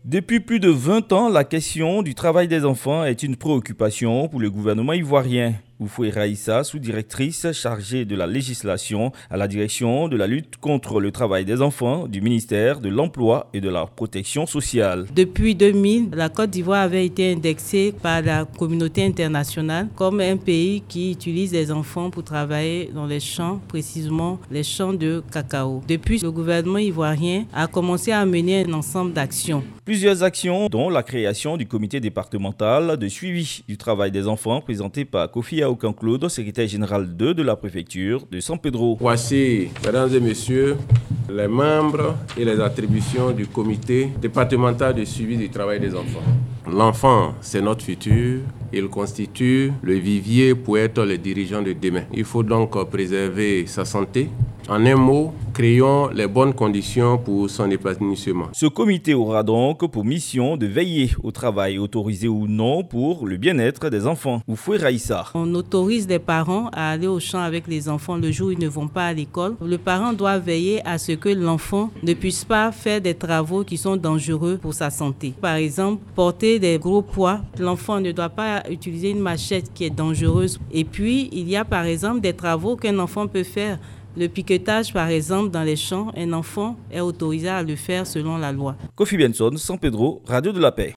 Depuis plus de 20 ans, la question du travail des enfants est une préoccupation pour le gouvernement ivoirien. Oufoué Raïssa, sous-directrice chargée de la législation à la direction de la lutte contre le travail des enfants du ministère de l'Emploi et de la Protection sociale. Depuis 2000, la Côte d'Ivoire avait été indexée par la communauté internationale comme un pays qui utilise les enfants pour travailler dans les champs, précisément les champs de cacao. Depuis, le gouvernement ivoirien a commencé à mener un ensemble d'actions. Plusieurs actions, dont la création du comité départemental de suivi du travail des enfants présenté par Kofi Claude, secrétaire général 2 de la préfecture de San Pedro. Voici, mesdames et messieurs, les membres et les attributions du comité départemental de suivi du travail des enfants. L'enfant, c'est notre futur. Il constitue le vivier pour être le dirigeant de demain. Il faut donc préserver sa santé. En un mot, créons les bonnes conditions pour son épanouissement. Ce comité aura donc pour mission de veiller au travail autorisé ou non pour le bien-être des enfants. Oufoué Raïssa. On autorise les parents à aller au champ avec les enfants le jour où ils ne vont pas à l'école. Le parent doit veiller à ce que l'enfant ne puisse pas faire des travaux qui sont dangereux pour sa santé. Par exemple, porter des gros poids. L'enfant ne doit pas utiliser une machette qui est dangereuse. Et puis, il y a par exemple des travaux qu'un enfant peut faire. Le piquetage, par exemple, dans les champs, un enfant est autorisé à le faire selon la loi. Kofi Benson, San Pedro, Radio de la Paix.